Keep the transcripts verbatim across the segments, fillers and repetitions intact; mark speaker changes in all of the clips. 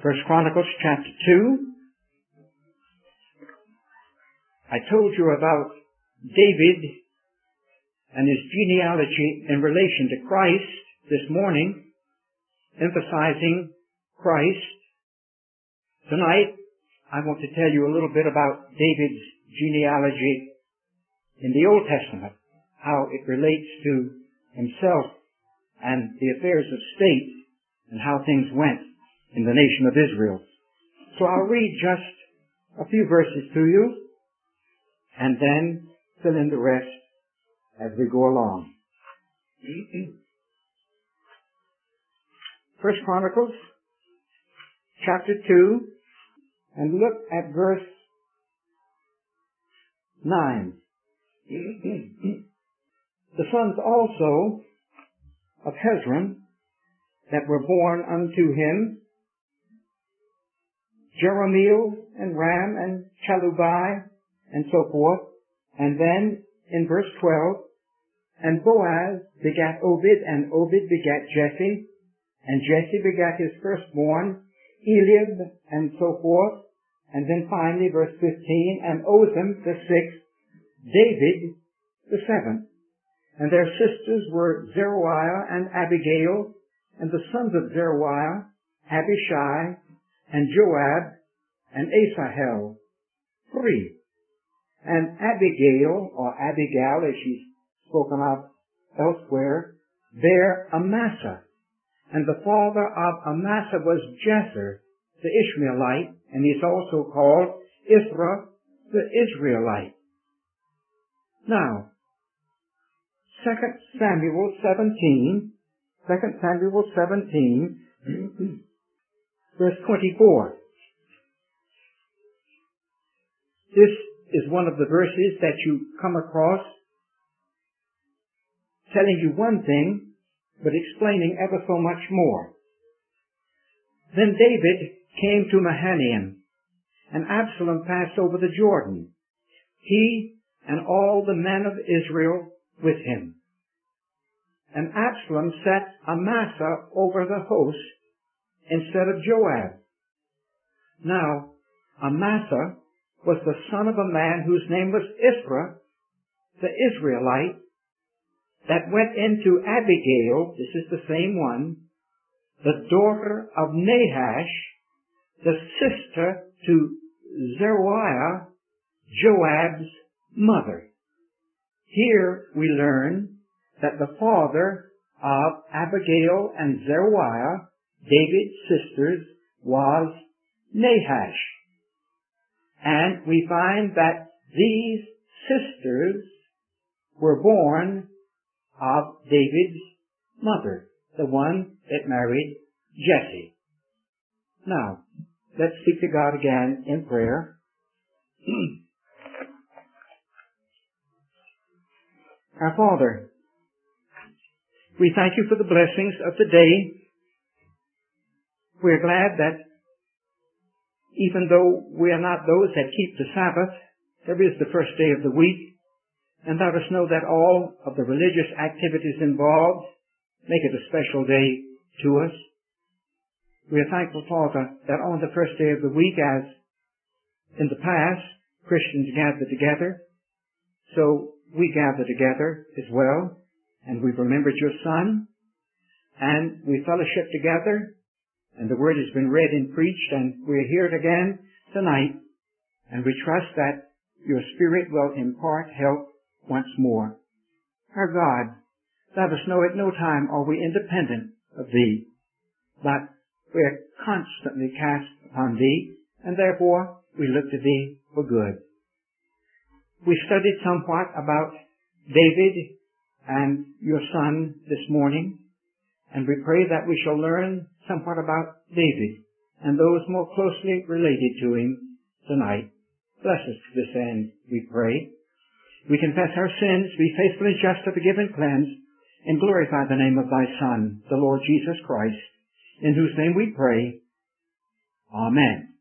Speaker 1: First Chronicles chapter two. I told you about David and his genealogy in relation to Christ this morning, emphasizing Christ. Tonight, I want to tell you a little bit about David's genealogy in the Old Testament, how it relates to himself and the affairs of state and how things went in the nation of Israel. So I'll read just a few verses to you and then fill in the rest as we go along. First Chronicles chapter two, and look at verse nine. The sons also of Hezron that were born unto him, Jerahmeel and Ram and Chalubai and so forth. And then in verse twelve, and Boaz begat Obed, and Obed begat Jesse, and Jesse begat his firstborn, Eliab, and so forth. And then finally verse fifteen, and Otham the sixth, David the seventh. And their sisters were Zeruiah and Abigail, and the sons of Zeruiah, Abishai, and Joab, and Asahel, three. And Abigail, or Abigail as she's spoken of elsewhere, bare Amasa. And the father of Amasa was Jether, the Ishmaelite, and he's also called Ithra, the Israelite. Now, Second Samuel seventeen, Second Samuel seventeen, verse twenty-four. This is one of the verses that you come across telling you one thing, but explaining ever so much more. Then David came to Mahanaim, and Absalom passed over the Jordan, he and all the men of Israel with him. And Absalom set Amasa over the host instead of Joab. Now, Amasa was the son of a man whose name was Ithra, the Israelite, that went into Abigail, this is the same one, the daughter of Nahash, the sister to Zeruiah, Joab's mother. Here we learn that the father of Abigail and Zeruiah, David's sisters, was Nahash. And we find that these sisters were born of David's mother, the one that married Jesse. Now, let's speak to God again in prayer. Our Father, we thank you for the blessings of the day. We're glad that even though we are not those that keep the Sabbath, there is the first day of the week, and let us know that all of the religious activities involved make it a special day to us. We are thankful, Father, that on the first day of the week, as in the past, Christians gather together, so we gather together as well, and we've remembered your Son, and we fellowship together, and the Word has been read and preached, and we're here again tonight, and we trust that your Spirit will impart help once more. Our God, let us know at no time are we independent of Thee, but we are constantly cast upon Thee, and therefore we look to Thee for good. We studied somewhat about David and your son this morning, and we pray that we shall learn somewhat about David and those more closely related to him tonight. Bless us to this end, we pray. We confess our sins, be faithful and just to forgive and cleanse, and glorify the name of thy Son, the Lord Jesus Christ, in whose name we pray. Amen.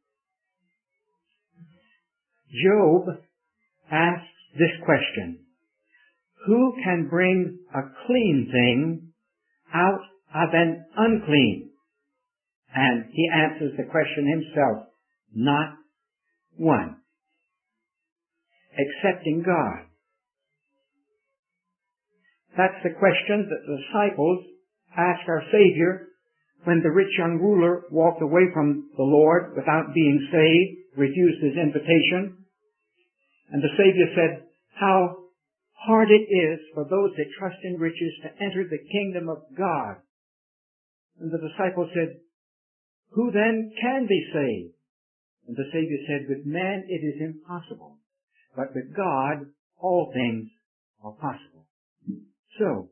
Speaker 1: Job asks this question: who can bring a clean thing out of an unclean? And he answers the question himself, not one, excepting God. That's the question that the disciples asked our Savior when the rich young ruler walked away from the Lord without being saved, refused his invitation. And the Savior said, how hard it is for those that trust in riches to enter the kingdom of God. And the disciples said, who then can be saved? And the Savior said, with man it is impossible, but with God all things are possible. So,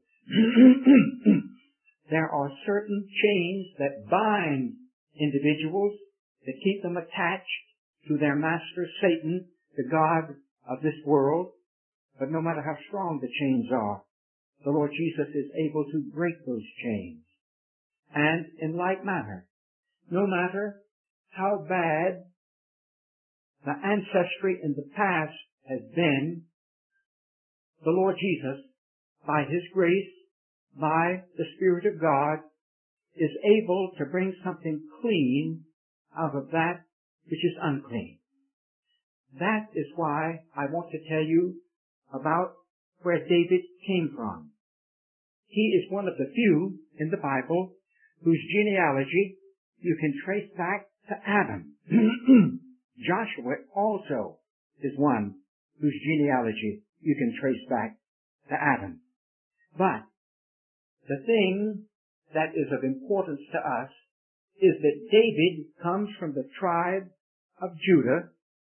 Speaker 1: there are certain chains that bind individuals, that keep them attached to their master Satan, the God of this world. But no matter how strong the chains are, the Lord Jesus is able to break those chains. And in like manner, no matter how bad the ancestry in the past has been, the Lord Jesus, by His grace, by the Spirit of God, is able to bring something clean out of that which is unclean. That is why I want to tell you about where David came from. He is one of the few in the Bible whose genealogy you can trace back to Adam. Joshua also is one whose genealogy you can trace back to Adam. But the thing that is of importance to us is that David comes from the tribe of Judah,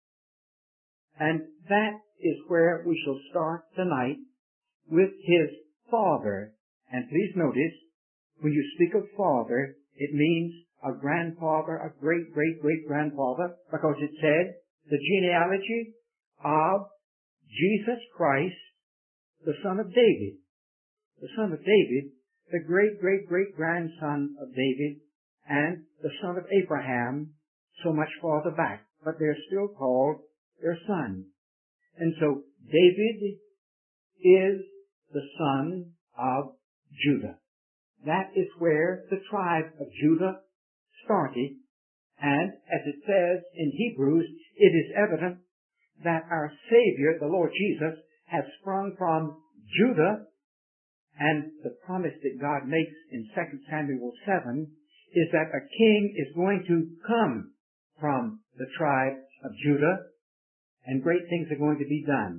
Speaker 1: and that is where we shall start tonight with his father. And please notice, when you speak of father, it means a grandfather, a great, great, great grandfather, because it said the genealogy of Jesus Christ, the son of David. The son of David, the great, great, great grandson of David, and the son of Abraham, so much farther back. But they're still called their son. And so David is the son of Judah. That is where the tribe of Judah started. And as it says in Hebrews, it is evident that our Savior, the Lord Jesus, has sprung from Judah. And the promise that God makes in Second Samuel seven is that a king is going to come from the tribe of Judah, and great things are going to be done.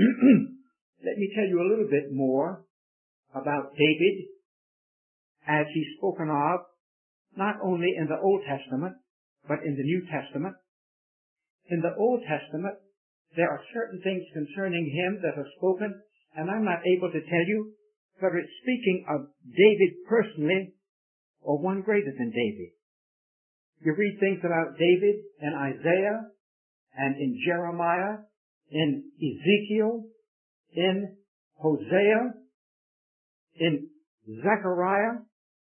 Speaker 1: Let me tell you a little bit more about David as he's spoken of, not only in the Old Testament, but in the New Testament. In the Old Testament, there are certain things concerning him that are spoken, and I'm not able to tell you whether it's speaking of David personally or one greater than David. You read things about David in Isaiah and in Jeremiah, in Ezekiel, in Hosea, in Zechariah.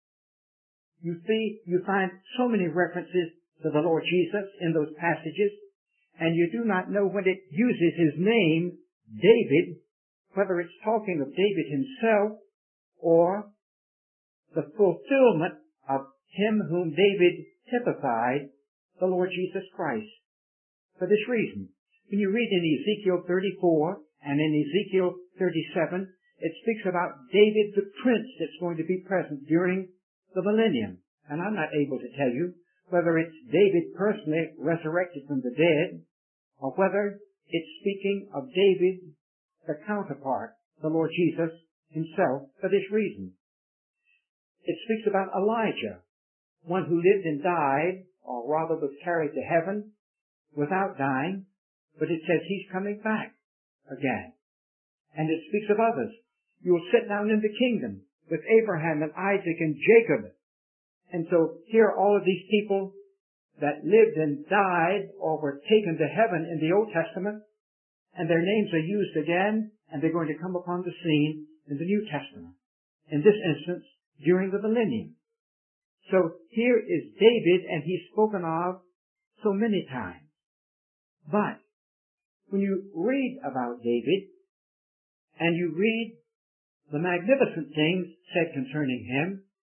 Speaker 1: You see, you find so many references to the Lord Jesus in those passages, and you do not know when it uses his name, David, whether it's talking of David himself or the fulfillment of him whom David typified, the Lord Jesus Christ. For this reason, when you read in Ezekiel thirty-four and in Ezekiel thirty-seven, it speaks about David the prince that's going to be present during the millennium. And I'm not able to tell you whether it's David personally resurrected from the dead, or whether it's speaking of David, the counterpart, the Lord Jesus himself, for this reason. It speaks about Elijah, one who lived and died, or rather was carried to heaven without dying, but it says he's coming back again. And it speaks of others. You'll sit down in the kingdom with Abraham and Isaac and Jacob. And so here are all of these people that lived and died or were taken to heaven in the Old Testament, and their names are used again, and they're going to come upon the scene in the New Testament. In this instance, during the millennium. So here is David, and he's spoken of so many times. But when you read about David, and you read the magnificent things said concerning him,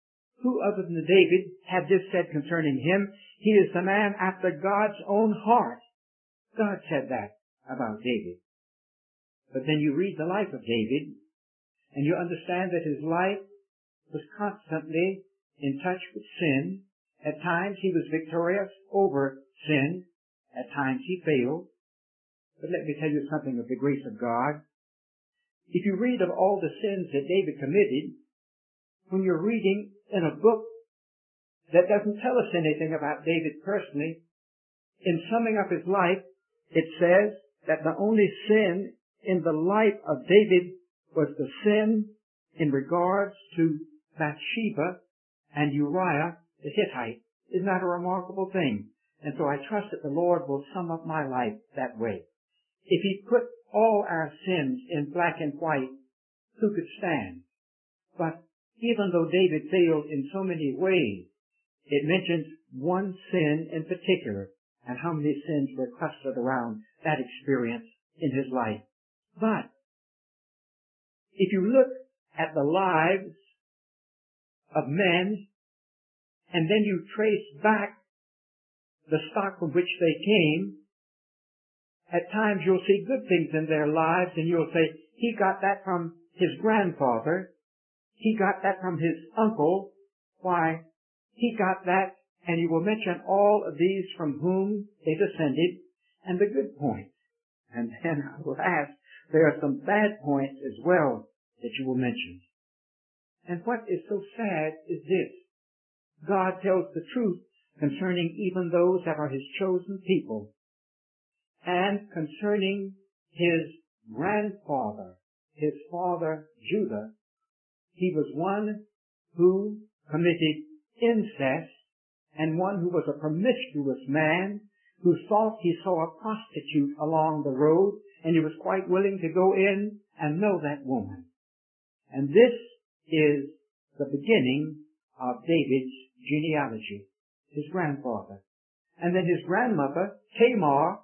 Speaker 1: who other than David had this said concerning him? He is the man after God's own heart. God said that about David. But then you read the life of David, and you understand that his life was constantly in touch with sin. At times he was victorious over sin. At times he failed. But let me tell you something of the grace of God. If you read of all the sins that David committed, when you're reading in a book that doesn't tell us anything about David personally, in summing up his life, it says that the only sin in the life of David was the sin in regards to Bathsheba and Uriah the Hittite. Isn't that a remarkable thing? And so I trust that the Lord will sum up my life that way. If he put all our sins in black and white, who could stand? But even though David failed in so many ways, it mentions one sin in particular, and how many sins were clustered around that experience in his life. But if you look at the lives of men, and then you trace back the stock from which they came, at times you'll see good things in their lives, and you'll say, he got that from his grandfather, he got that from his uncle, why, he got that, and you will mention all of these from whom they descended, and the good points. And then I will ask, there are some bad points as well that you will mention. And what is so sad is this. God tells the truth concerning even those that are his chosen people. And concerning his grandfather, his father Judah, he was one who committed incest, and one who was a promiscuous man, who thought he saw a prostitute along the road, and he was quite willing to go in and know that woman. And this is the beginning of David's genealogy, his grandfather. And then his grandmother, Tamar,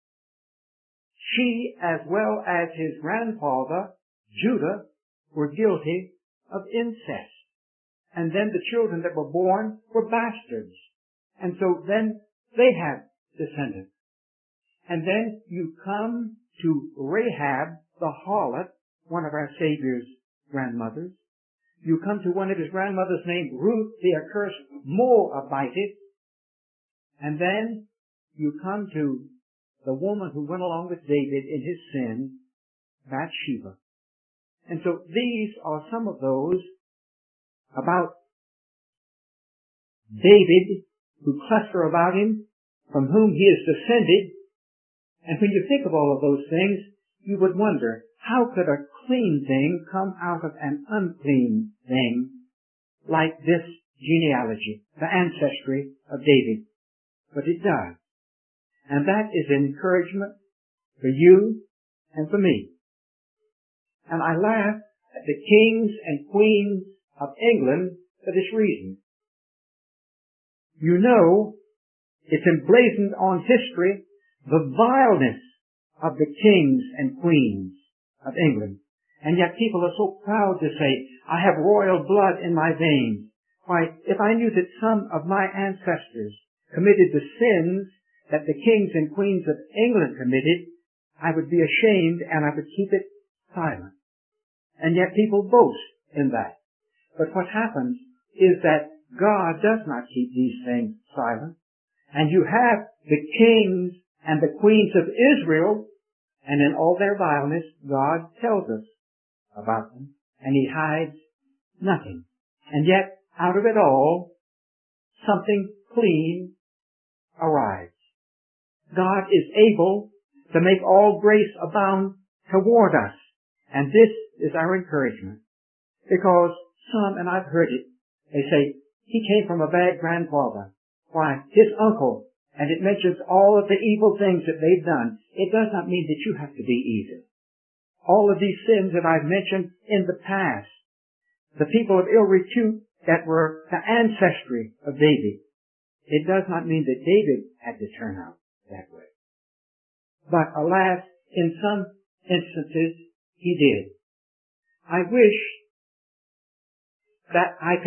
Speaker 1: she as well as his grandfather, Judah, were guilty of incest. And then the children that were born were bastards. And so then they have descendants. And then you come to Rahab, the harlot, one of our Savior's grandmothers. You come to one of his grandmothers named Ruth, the accursed Moabitess. And then you come to the woman who went along with David in his sin, Bathsheba. And so these are some of those about David who cluster about him, from whom he is descended. And when you think of all of those things, you would wonder, how could a clean thing come out of an unclean thing like this genealogy, the ancestry of David? But it does. And that is encouragement for you and for me. And I laugh at the kings and queens of England for this reason. You know, it's emblazoned on history the vileness of the kings and queens of England. And yet people are so proud to say, I have royal blood in my veins. Why, if I knew that some of my ancestors committed the sins that the kings and queens of England committed, I would be ashamed and I would keep it silent. And yet people boast in that. But what happens is that God does not keep these things silent. And you have the kings and the queens of Israel, and in all their vileness, God tells us about them, and he hides nothing. And yet, out of it all, something clean arrives. God is able to make all grace abound toward us. And this is our encouragement. Because some, and I've heard it, they say, he came from a bad grandfather. Why, his uncle, and it mentions all of the evil things that they've done. It does not mean that you have to be either. All of these sins that I've mentioned in the past, the people of ill repute that were the ancestry of David, it does not mean that David had to turn out that way. But alas, in some instances, he did. I wish that I could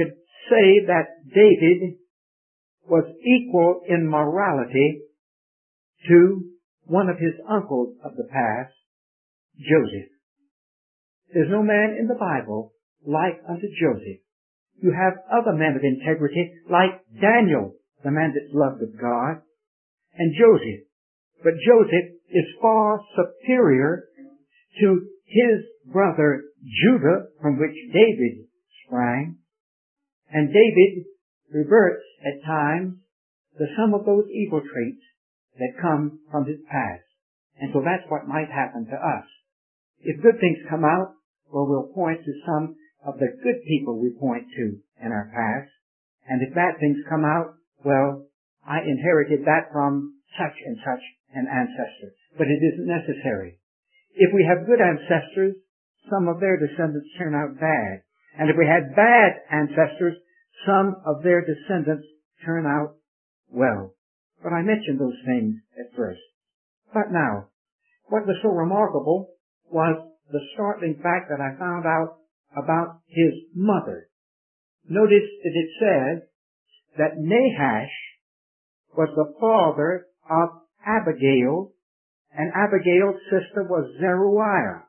Speaker 1: say that David was equal in morality to one of his uncles of the past, Joseph. There's no man in the Bible like unto Joseph. You have other men of integrity like Daniel, the man that's loved of God, and Joseph. But Joseph is far superior to his brother Judah, from which David sprang. And David reverts at times to some of those evil traits that come from his past. And so that's what might happen to us. If good things come out, well, we'll point to some of the good people we point to in our past. And if bad things come out, well, I inherited that from such and such an ancestor. But it isn't necessary. If we have good ancestors, some of their descendants turn out bad. And if we had bad ancestors, some of their descendants turn out well. But I mentioned those things at first. But now, what was so remarkable was the startling fact that I found out about his mother. Notice that it says that Nahash was the father of Abigail, and Abigail's sister was Zeruiah.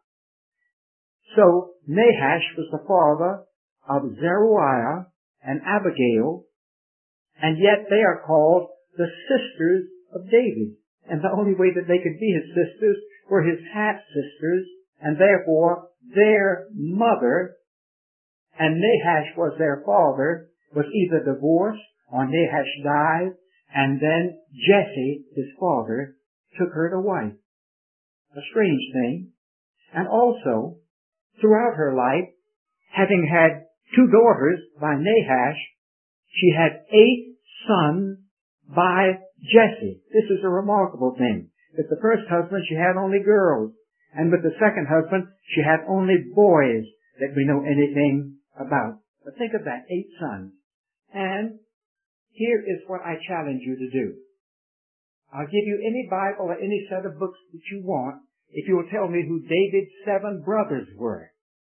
Speaker 1: So Nahash was the father of Zeruiah and Abigail, and yet they are called the sisters of David. And the only way that they could be his sisters were his half-sisters, and therefore their mother, and Nahash was their father, was either divorced or Nahash died, and then Jesse, his father, took her to wife. A strange thing. And also, throughout her life, having had two daughters by Nahash, she had eight sons by Jesse. This is a remarkable thing. With the first husband, she had only girls. And with the second husband, she had only boys that we know anything about. But think of that, eight sons. And here is what I challenge you to do. I'll give you any Bible or any set of books that you want if you will tell me who David's seven brothers were.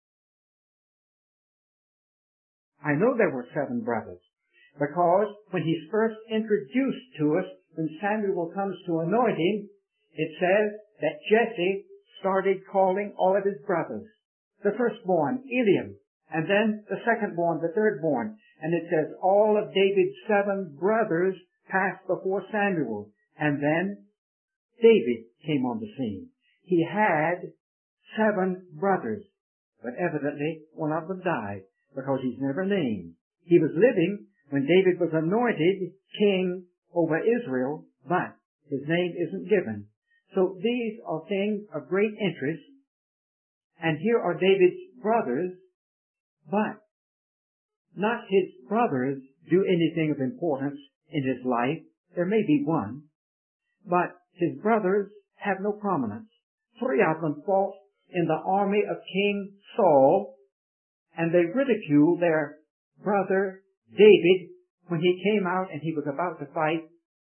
Speaker 1: I know there were seven brothers, because when he's first introduced to us, when Samuel comes to anoint him, it says that Jesse started calling all of his brothers. The firstborn, Eliam, and then the secondborn, the thirdborn. And it says all of David's seven brothers passed before Samuel. And then David came on the scene. He had seven brothers, but evidently one of them died because he's never named. He was living when David was anointed king over Israel, but his name isn't given. So these are things of great interest. And here are David's brothers, but not his brothers do anything of importance in his life. There may be one, but his brothers have no prominence. Three of them fought in the army of King Saul, and they ridiculed their brother David when he came out and he was about to fight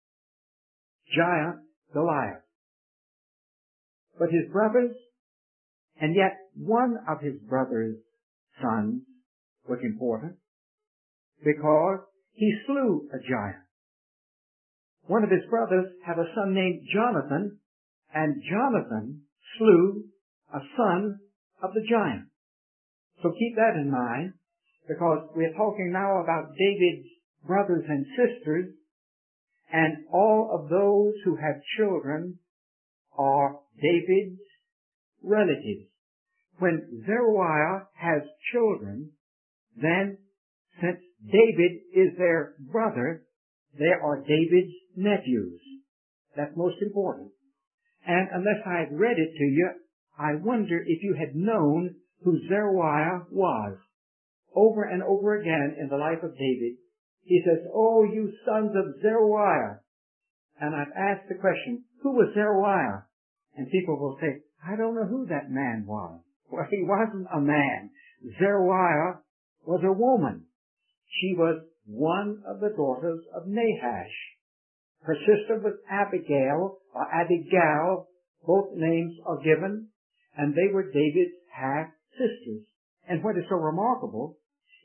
Speaker 1: giant Goliath. But his brothers, and yet one of his brother's sons was important because he slew a giant. One of his brothers had a son named Jonathan, and Jonathan slew a son of the giant. So keep that in mind, because we're talking now about David's brothers and sisters, and all of those who have children are David's relatives. When Zeruiah has children, then since David is their brother, they are David's nephews. That's most important. And unless I had read it to you, I wonder if you had known who Zeruiah was. Over and over again in the life of David, he says, "Oh, you sons of Zeruiah." And I've asked the question, who was Zeruiah? And people will say, I don't know who that man was. Well, he wasn't a man. Zeruiah was a woman. She was one of the daughters of Nahash. Her sister was Abigail, or Abigail. Both names are given, and they were David's half-sisters. And what is so remarkable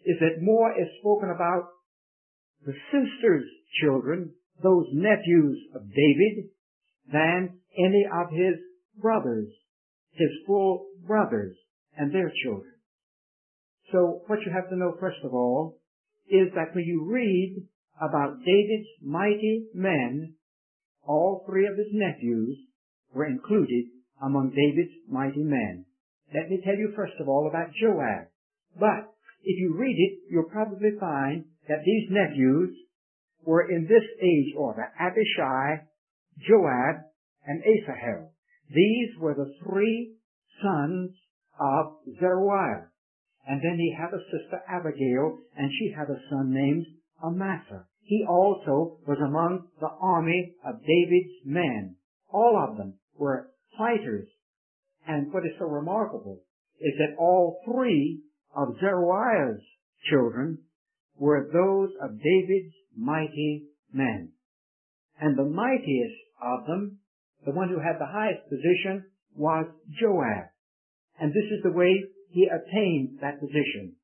Speaker 1: is that more is spoken about the sister's children, those nephews of David, than any of his brothers, his full brothers and their children. So what you have to know, first of all, is that when you read about David's mighty men, all three of his nephews were included among David's mighty men. Let me tell you first of all about Joab. But if you read it, you'll probably find that these nephews were in this age order: Abishai, Joab, and Asahel. These were the three sons of Zeruiah. And then he had a sister, Abigail, and she had a son named Amasa. He also was among the army of David's men. All of them were fighters. And what is so remarkable is that all three of Zeruiah's children were those of David's mighty men. And the mightiest of them, the one who had the highest position, was Joab. And this is the way he attained that position.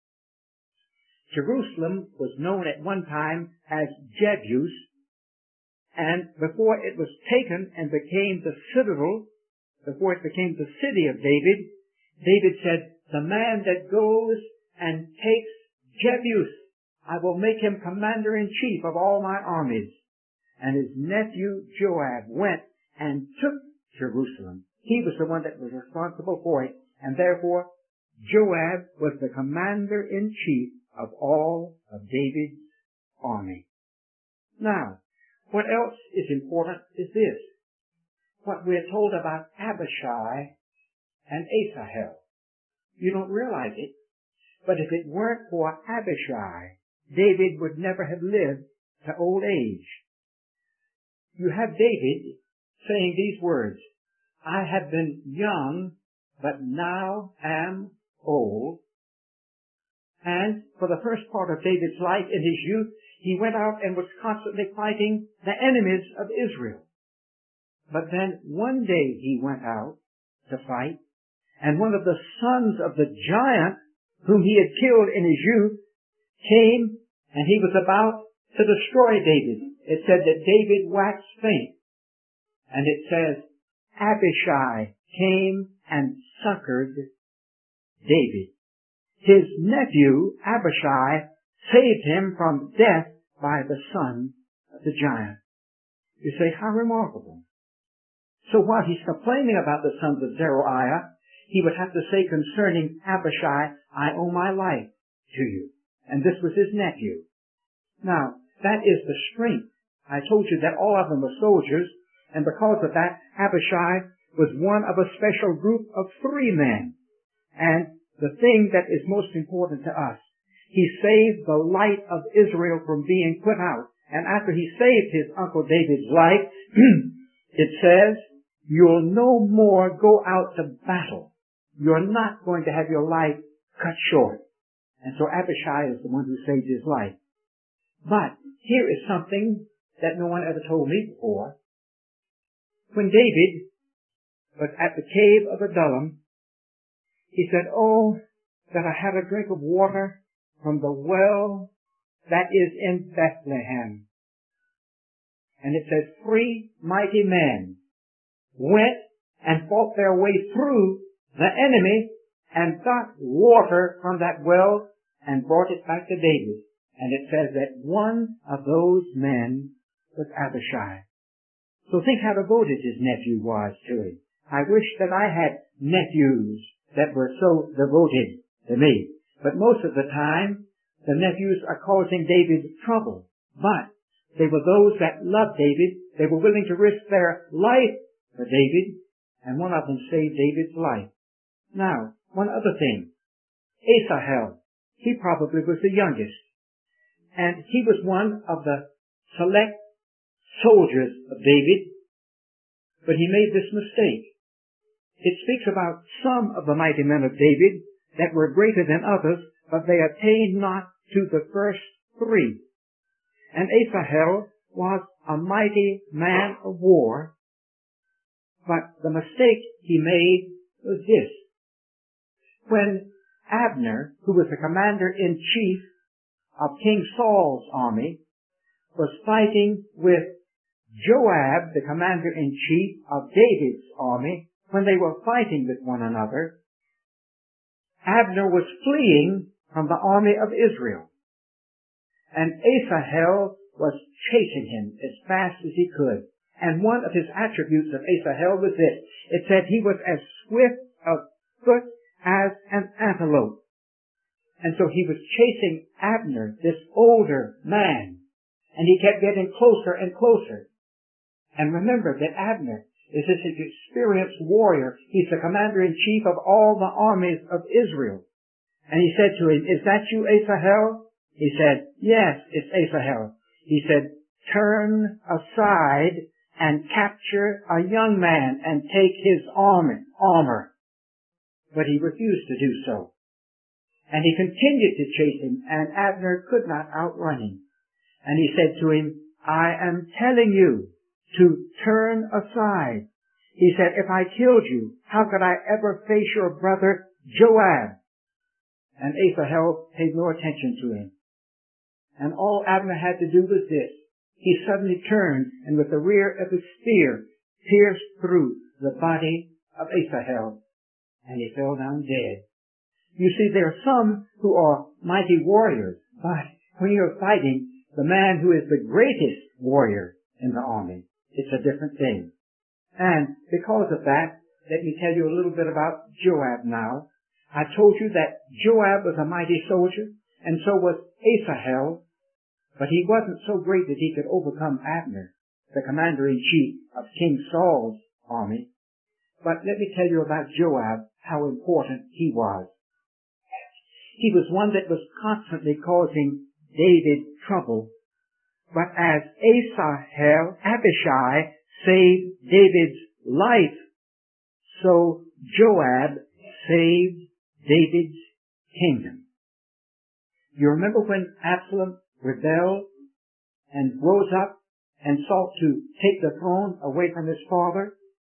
Speaker 1: Jerusalem was known at one time as Jebus, and before it was taken and became the citadel, before it became the city of David, David said, "The man that goes and takes Jebus, I will make him commander-in-chief of all my armies." And his nephew Joab went and took Jerusalem. He was the one that was responsible for it, and therefore Joab was the commander-in-chief of all of David's army. Now, what else is important is this: what we're told about Abishai and Asahel. You don't realize it, but if it weren't for Abishai, David would never have lived to old age. You have David saying these words, "I have been young, but now am old." And for the first part of David's life in his youth, he went out and was constantly fighting the enemies of Israel. But then one day he went out to fight, and one of the sons of the giant whom he had killed in his youth came, and he was about to destroy David. It said that David waxed faint. And it says, Abishai came and succored David. His nephew, Abishai, saved him from death by the son of the giant. You say, how remarkable. So while he's complaining about the sons of Zeruiah, he would have to say concerning Abishai, "I owe my life to you." And this was his nephew. Now, that is the strength. I told you that all of them were soldiers, and because of that, Abishai was one of a special group of three men. And the thing that is most important to us, he saved the light of Israel from being put out. And after he saved his uncle David's life, it says, you'll no more go out to battle. You're not going to have your life cut short. And so Abishai is the one who saved his life. But here is something that no one ever told me before. When David was at the cave of Adullam, he said, "Oh, that I had a drink of water from the well that is in Bethlehem." And it says, three mighty men went and fought their way through the enemy and got water from that well and brought it back to David. And it says that one of those men was Abishai. So think how devoted his nephew was to him. I wish that I had nephews that were so devoted to me. But most of the time, the nephews are causing David trouble. But they were those that loved David. They were willing to risk their life for David. And one of them saved David's life. Now, one other thing. Asahel. He probably was the youngest. And he was one of the select soldiers of David. But he made this mistake. It speaks about some of the mighty men of David that were greater than others, but they attained not to the first three. And Asahel was a mighty man of war, but the mistake he made was this. When Abner, who was the commander-in-chief of King Saul's army, was fighting with Joab, the commander-in-chief of David's army. When they were fighting with one another, Abner was fleeing from the army of Israel, and Asahel was chasing him as fast as he could. And one of his attributes of Asahel was this. It said he was as swift of foot as an antelope. And so he was chasing Abner, this older man, and he kept getting closer and closer. And remember that Abner is this experienced warrior. He's the commander-in-chief of all the armies of Israel. And he said to him, "Is that you, Asahel?" He said, "Yes, it's Asahel." He said, "Turn aside and capture a young man and take his armor. armor. But he refused to do so. And he continued to chase him, and Abner could not outrun him. And he said to him, "I am telling you to turn aside." He said, "If I killed you, how could I ever face your brother Joab?" And Asahel paid no attention to him. And all Abner had to do was this. He suddenly turned, and with the rear of his spear pierced through the body of Asahel, and he fell down dead. You see, there are some who are mighty warriors, but when you're fighting the man who is the greatest warrior in the army, it's a different thing. And because of that, let me tell you a little bit about Joab now. I told you that Joab was a mighty soldier, and so was Asahel, but he wasn't so great that he could overcome Abner, the commander-in-chief of King Saul's army. But let me tell you about Joab, how important he was. He was one that was constantly causing David trouble. But as Asahel, Abishai, saved David's life, so Joab saved David's kingdom. You remember when Absalom rebelled and rose up and sought to take the throne away from his father?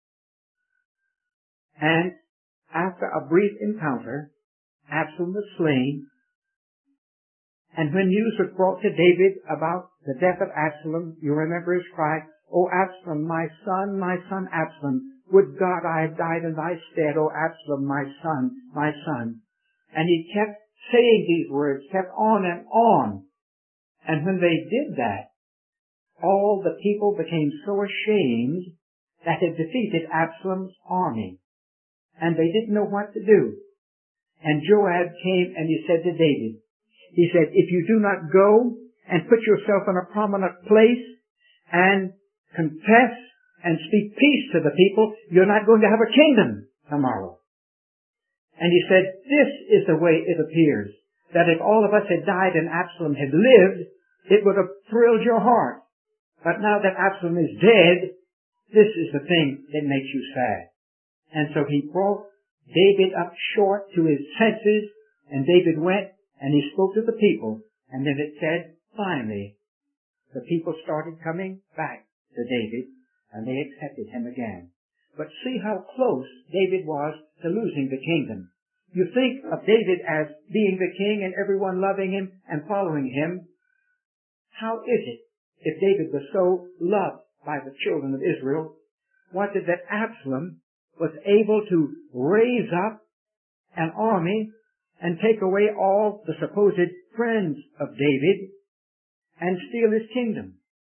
Speaker 1: And after a brief encounter, Absalom was slain. And when news was brought to David about the death of Absalom, you remember his cry, "O Absalom, my son, my son Absalom, would God I had died in thy stead, O Absalom, my son, my son." And he kept saying these words, kept on and on. And when they did that, all the people became so ashamed that it defeated Absalom's army. And they didn't know what to do. And Joab came and he said to David, he said, "If you do not go and put yourself in a prominent place and confess and speak peace to the people, you're not going to have a kingdom tomorrow." And he said, "This is the way it appears, that if all of us had died and Absalom had lived, it would have thrilled your heart. But now that Absalom is dead, this is the thing that makes you sad." And so he brought David up short to his senses, and David went and he spoke to the people. And then it said, finally, the people started coming back to David, and they accepted him again. But see how close David was to losing the kingdom. You think of David as being the king and everyone loving him and following him. How is it, if David was so loved by the children of Israel, was it that Absalom was able to raise up an army and take away all the supposed friends of David and steal his kingdom?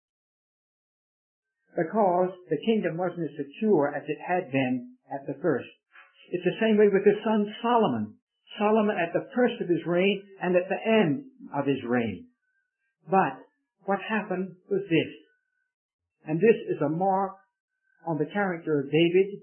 Speaker 1: Because the kingdom wasn't as secure as it had been at the first. It's the same way with his son Solomon. Solomon at the first of his reign and at the end of his reign. But what happened was this, and this is a mark on the character of David,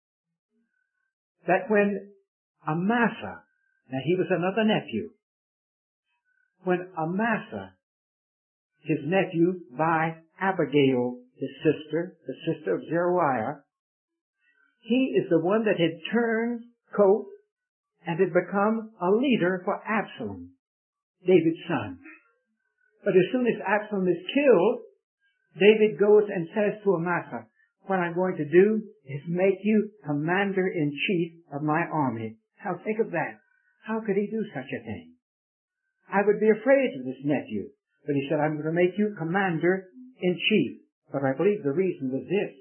Speaker 1: that when Amasa, now he was another nephew, when Amasa, his nephew by Abigail, his sister, the sister of Zeruiah, he is the one that had turned coat and had become a leader for Absalom, David's son. But as soon as Absalom is killed, David goes and says to Amasa, "What I'm going to do is make you commander-in-chief of my army." Now think of that. How could he do such a thing? I would be afraid of this nephew. But he said, I'm going to make you commander-in-chief. But I believe the reason was this.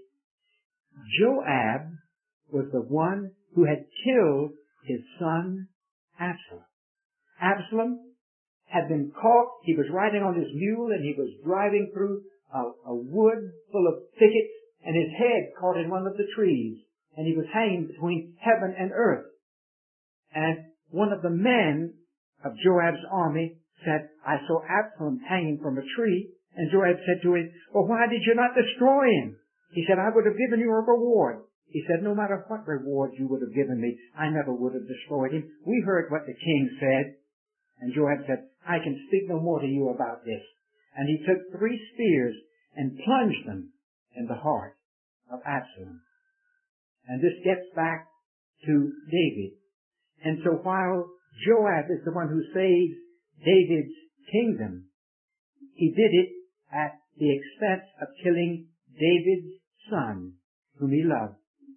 Speaker 1: Joab was the one who had killed his son Absalom. Absalom had been caught. He was riding on his mule and he was driving through a, a wood full of thickets, and his head caught in one of the trees, and he was hanging between heaven and earth. And one of the men of Joab's army said, I saw Absalom hanging from a tree. And Joab said to him, well, why did you not destroy him? He said, I would have given you a reward. He said, no matter what reward you would have given me, I never would have destroyed him. We heard what the king said. And Joab said, I can speak no more to you about this. And he took three spears and plunged them in the heart of Absalom. And this gets back to David. And so while Joab is the one who saves David's kingdom, he did it at the expense of killing David's son, whom he loved.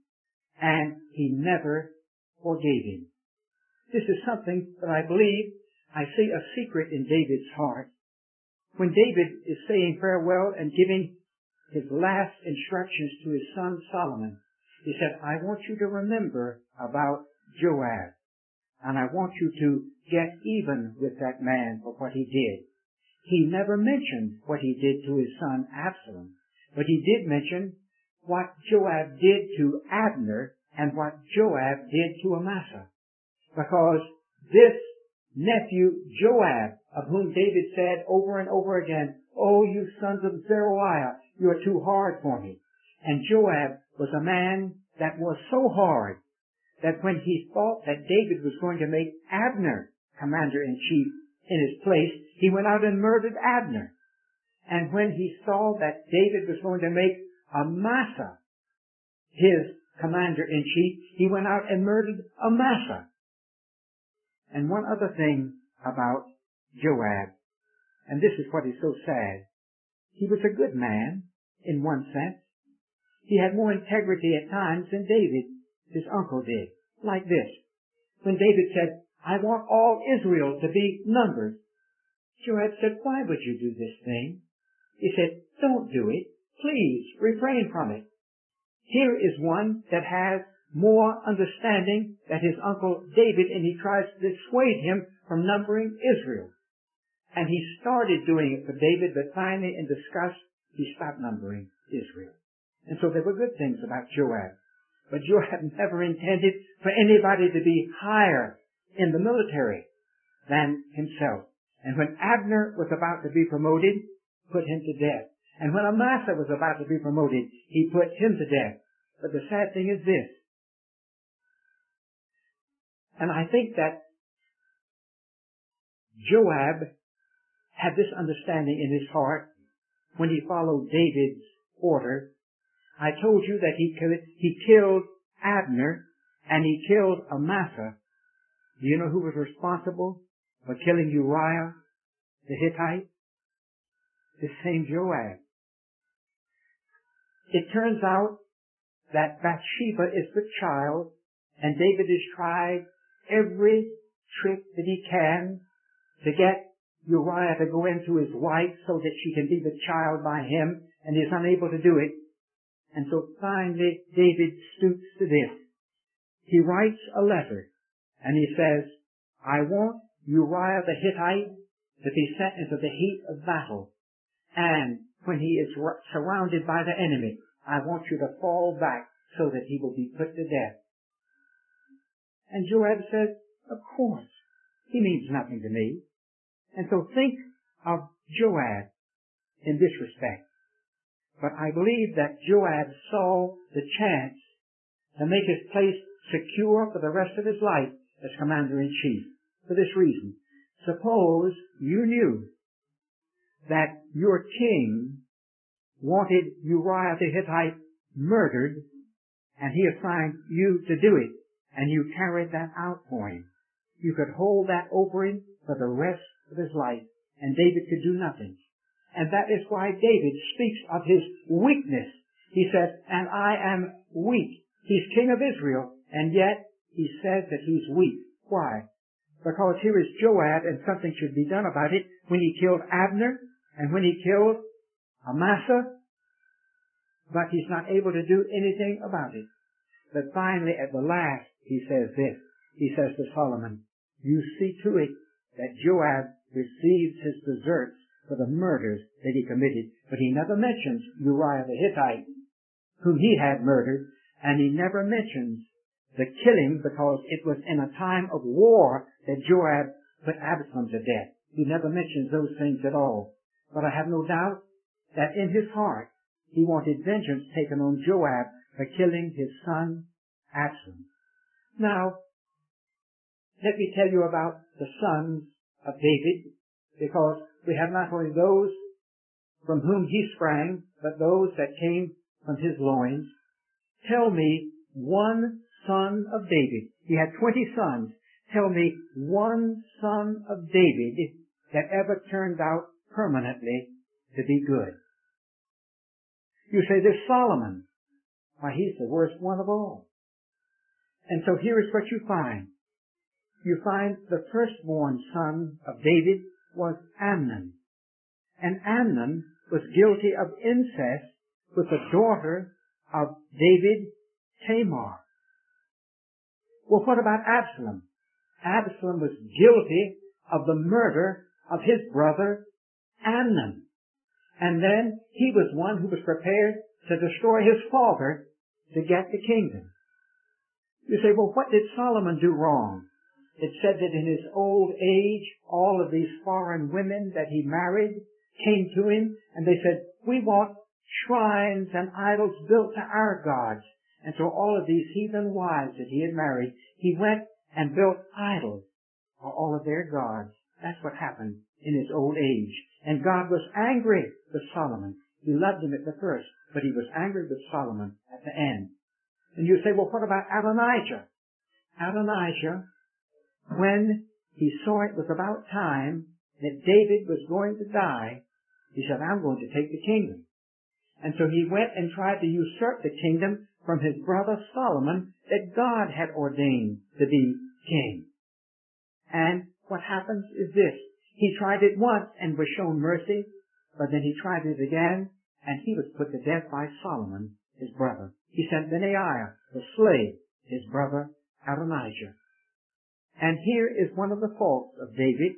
Speaker 1: And he never forgave him. This is something that I believe I see a secret in David's heart. When David is saying farewell and giving his last instructions to his son Solomon, he said, I want you to remember about Joab, and I want you to get even with that man for what he did. He never mentioned what he did to his son Absalom, but he did mention what Joab did to Abner and what Joab did to Amasa. Because this nephew Joab, of whom David said over and over again, oh, you sons of Zeruiah, you are too hard for me. And Joab was a man that was so hard that when he thought that David was going to make Abner commander-in-chief in his place, he went out and murdered Abner. And when he saw that David was going to make Amasa his commander-in-chief, he went out and murdered Amasa. And one other thing about Joab, and this is what is so sad. He was a good man, in one sense. He had more integrity at times than David, his uncle, did. Like this. When David said, I want all Israel to be numbered, Joab said, why would you do this thing? He said, don't do it. Please refrain from it. Here is one that has more understanding than his uncle David, and he tries to dissuade him from numbering Israel. And he started doing it for David, but finally in disgust, he stopped numbering Israel. And so there were good things about Joab. But Joab never intended for anybody to be higher in the military than himself. And when Abner was about to be promoted, put him to death. And when Amasa was about to be promoted, he put him to death. But the sad thing is this. And I think that Joab had this understanding in his heart when he followed David's order. I told you that he killed, he killed Abner and he killed Amasa. Do you know who was responsible for killing Uriah the Hittite? The same Joab. It turns out that Bathsheba is the child, and David has tried every trick that he can to get Uriah to go into his wife so that she can be the child by him, and he's unable to do it. And so finally David stoops to this. He writes a letter, and he says, I want Uriah the Hittite to be sent into the heat of battle. And when he is surrounded by the enemy, I want you to fall back so that he will be put to death. And Joab says, of course, he means nothing to me. And so think of Joab in this respect. But I believe that Joab saw the chance to make his place secure for the rest of his life as commander-in-chief. For this reason, suppose you knew that your king wanted Uriah the Hittite murdered, and he assigned you to do it, and you carried that out for him. You could hold that over him for the rest of his life, and David could do nothing. And that is why David speaks of his weakness. He says, and I am weak. He's king of Israel, and yet he says that he's weak. Why? because here is Joab and something should be done about it when he killed Abner and when he killed Amasa, but he's not able to do anything about it. But finally, at the last, he says this. He says to Solomon, you see to it that Joab receives his deserts for the murders that he committed. But he never mentions Uriah the Hittite, whom he had murdered, and he never mentions the killing because it was in a time of war that Joab put Absalom to death. He never mentions those things at all. But I have no doubt that in his heart he wanted vengeance taken on Joab for killing his son Absalom. Now, let me tell you about the sons of David, because we have not only those from whom he sprang, but those that came from his loins. Tell me one son of David. He had twenty sons. Tell me one son of David that ever turned out permanently to be good. You say, there's Solomon. Why, he's the worst one of all. And so here is what you find. You find the firstborn son of David was Amnon. And Amnon was guilty of incest with the daughter of David, Tamar. Well, what about Absalom? Absalom was guilty of the murder of his brother Amnon. And then he was one who was prepared to destroy his father to get the kingdom. You say, well, what did Solomon do wrong? It said that in his old age, all of these foreign women that he married came to him and they said, we want shrines and idols built to our gods. And so all of these heathen wives that he had married, he went and built idols for all of their gods. That's what happened in his old age. And God was angry with Solomon. He loved him at the first, but he was angry with Solomon at the end. And you say, well, what about Adonijah? Adonijah, when he saw it was about time that David was going to die, he said, I'm going to take the kingdom. And so he went and tried to usurp the kingdom from his brother Solomon that God had ordained to be king. And what happens is this. He tried it once and was shown mercy, but then he tried it again, and he was put to death by Solomon, his brother. He sent Benaiah to slay his brother Adonijah. And here is one of the faults of David.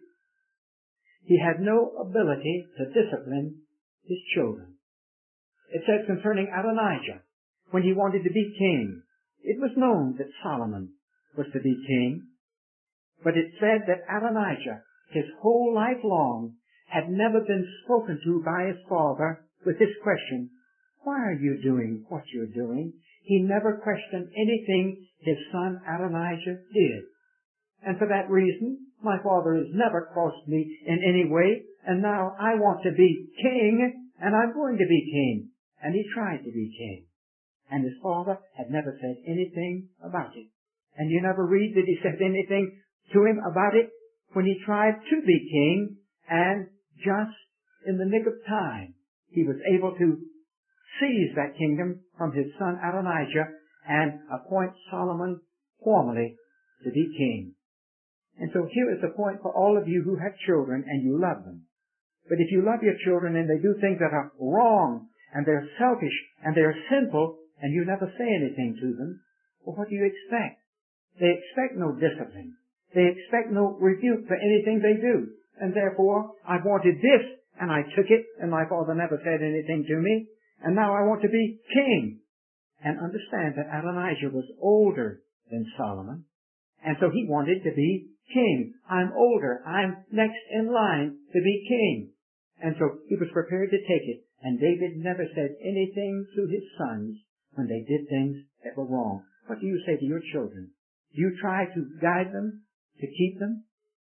Speaker 1: He had no ability to discipline his children. It says concerning Adonijah, when he wanted to be king, it was known that Solomon was to be king, but it said that Adonijah, his whole life long, had never been spoken to by his father with this question, why are you doing what you're doing? He never questioned anything his son Adonijah did. And for that reason, my father has never crossed me in any way, and now I want to be king, and I'm going to be king. And he tried to be king. And his father had never said anything about it. And you never read that he said anything to him about it when he tried to be king, and just in the nick of time, he was able to seize that kingdom from his son Adonijah and appoint Solomon formally to be king. And so here is the point for all of you who have children and you love them. But if you love your children and they do things that are wrong and they're selfish and they're sinful and you never say anything to them, well, what do you expect? They expect no discipline. They expect no rebuke for anything they do. And therefore, I wanted this and I took it and my father never said anything to me. And now I want to be king. And understand that Adonijah was older than Solomon. And so he wanted to be king. I'm older. I'm next in line to be king. And so he was prepared to take it. And David never said anything to his sons when they did things that were wrong. What do you say to your children? Do you try to guide them, to keep them?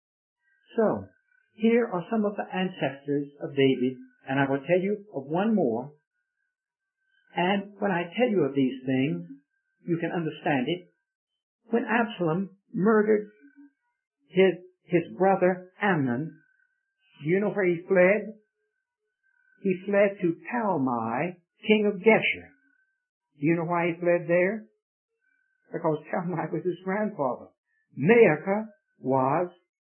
Speaker 1: So, here are some of the ancestors of David, and I will tell you of one more. And when I tell you of these things, you can understand it. When Absalom murdered his, his brother Amnon, do you know where he fled? He fled to Talmai, king of Geshur. Do you know why he fled there? Because Talmai was his grandfather. Maacah was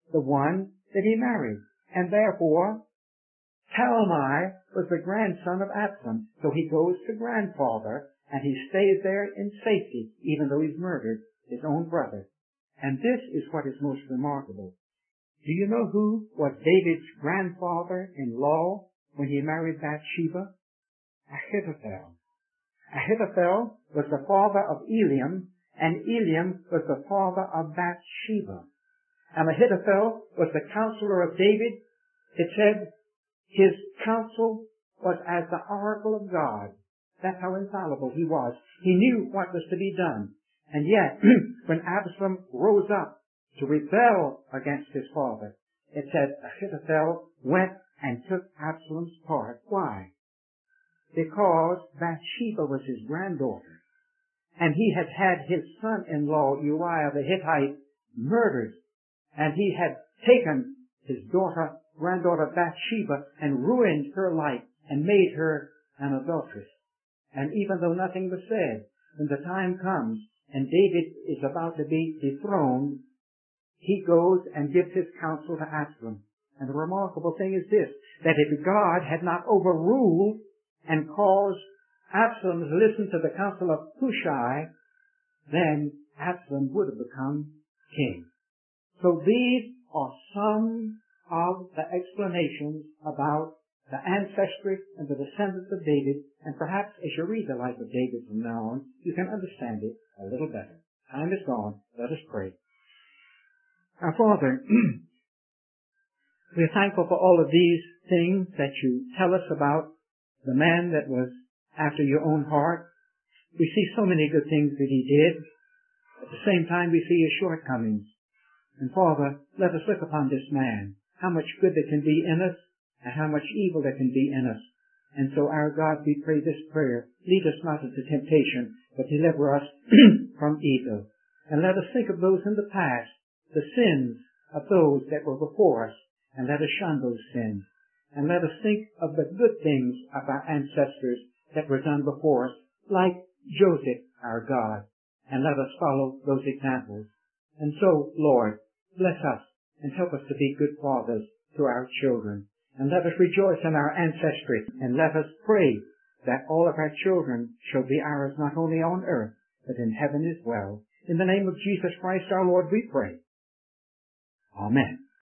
Speaker 1: the one that he married. And therefore, Talmai was the grandson of Absalom. So he goes to grandfather, and he stays there in safety, even though he's murdered his own brother. And this is what is most remarkable. Do you know who was David's grandfather-in-law when he married Bathsheba? Ahithophel. Ahithophel was the father of Eliam, and Eliam was the father of Bathsheba. And Ahithophel was the counselor of David. It said his counsel was as the oracle of God. That's how infallible he was. He knew what was to be done. And yet, when Absalom rose up to rebel against his father, it said Ahithophel went and took Absalom's part. Why? Because Bathsheba was his granddaughter, and he had had his son-in-law Uriah the Hittite murdered, and he had taken his daughter, granddaughter Bathsheba, and ruined her life and made her an adulteress. And even though nothing was said, when the time comes and David is about to be dethroned, he goes and gives his counsel to Absalom. And the remarkable thing is this, that if God had not overruled and caused Absalom to listen to the counsel of Hushai, then Absalom would have become king. So these are some of the explanations about the ancestry and the descendants of David, and perhaps as you read the life of David from now on, you can understand it a little better. Time is gone. Let us pray. Our Father, we are thankful for all of these things that you tell us about the man that was after your own heart. We see so many good things that he did. At the same time, we see his shortcomings. And Father, let us look upon this man, how much good there can be in us, and how much evil there can be in us. And so, our God, we pray this prayer, lead us not into temptation, but deliver us from evil. And let us think of those in the past, the sins of those that were before us, and let us shun those sins. And let us think of the good things of our ancestors that were done before us, like Joseph, our God, and let us follow those examples. And so, Lord, bless us and help us to be good fathers to our children. And let us rejoice in our ancestry, and let us pray that all of our children shall be ours not only on earth, but in heaven as well. In the name of Jesus Christ our Lord we pray. Amen.